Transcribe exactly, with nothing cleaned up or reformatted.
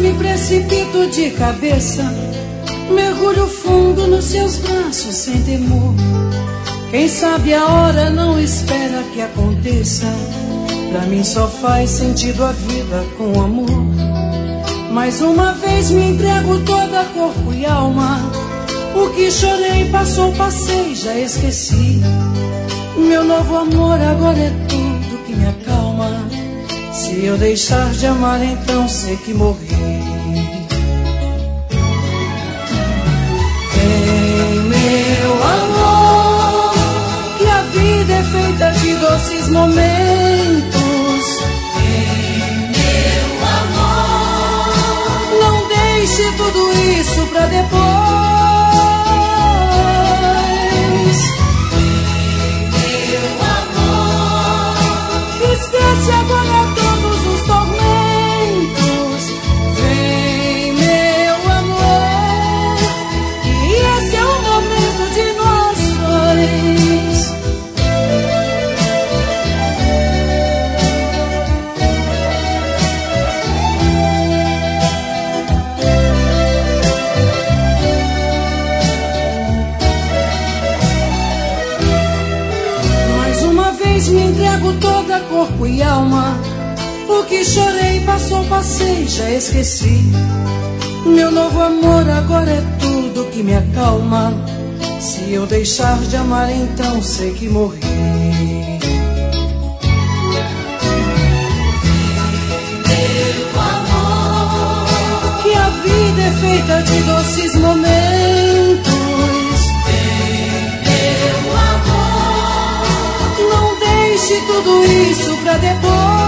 me precipito de cabeça, mergulho fundo nos seus braços sem temor. Quem sabe a hora não espera que aconteça. Pra mim só faz sentido a vida com amor. Mais uma vez me entrego toda corpo e alma. O que chorei passou, passei, já esqueci. Meu novo amor agora é tudo que me acalma. Se eu deixar de amar, então sei que morri. Vem, meu amor, que a vida é feita de doces momentos. Vem, meu amor, não deixe tudo isso pra depois. Vem, meu amor, esquece agora todos os tormentos. Vem, meu amor, e esse é o momento de nós dois. Mais uma vez me entrego toda corpo e alma. O que chorei passou, passei, já esqueci. Meu novo amor agora é tudo que me acalma. Se eu deixar de amar, então sei que morri. Meu amor, que a vida é feita de doces momentos. Meu amor, não deixe tudo isso pra depois.